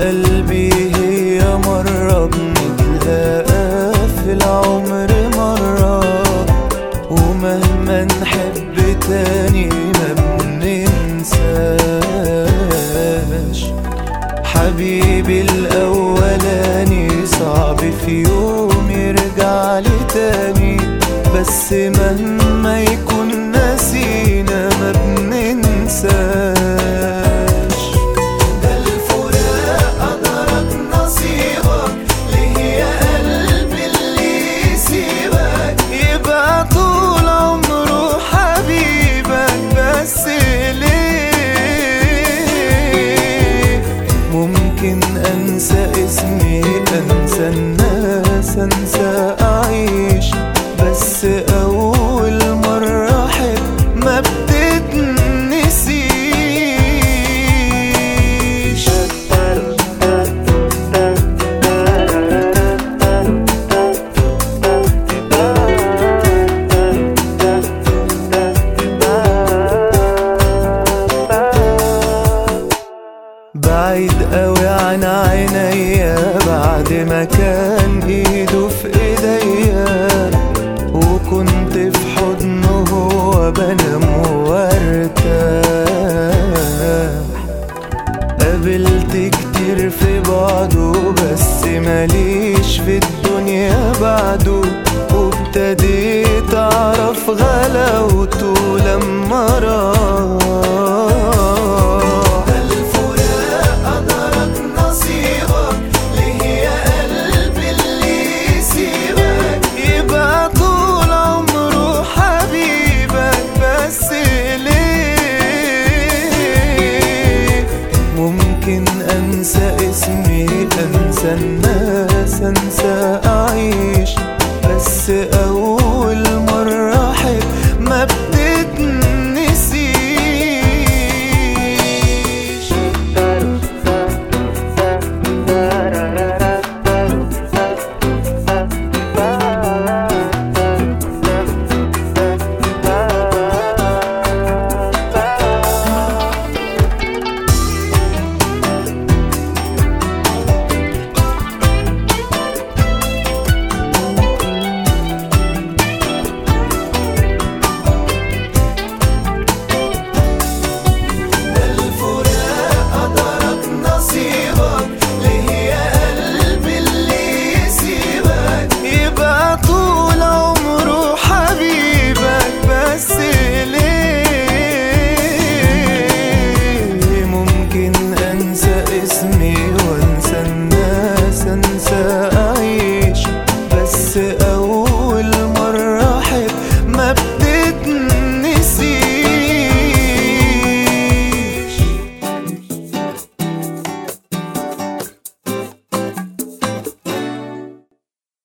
قلبي هي مرة بنتلاقى في العمر مرة، ومهما نحب تاني ما بننساش. حبيبي الأولاني صعب في يوم يرجع لي تاني، بس مهما يكون نسينا ما بننساش. ده الفراق قدرك نصيبك، ليه يا قلبي اللي يسيبك يبقى طول عمره حبيبك؟ بس ليه؟ ممكن أنسى اسمي، أنسى الناس، أنسى أعيش، بس أول مرة أحب ما بتتنسيش. بعيد قوي عن عينيا بعد ما كان ايده في ايديا، وكنت في حضنه هو بنام وارتاح. قابلت كتير في بعضه بس ماليش في الدنيا بعده، وابتديت اعرف غلاوته لما راح. ممكن أنسى اسمي، أنسى الناس، أنسى أعيش، بس